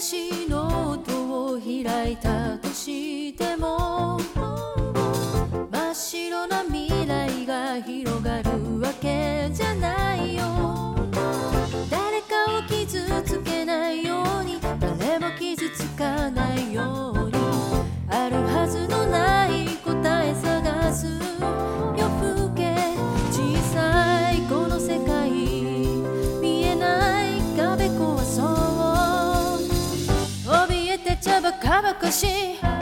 しノートを開いたとしても真っ白な未来が広がるわけじゃないよ。誰かを傷つけないように、誰も傷つかないように、あるはずのない答え探す夜更け。小さいこの世界、見えない壁壊そう。怯えてちゃばかばかしい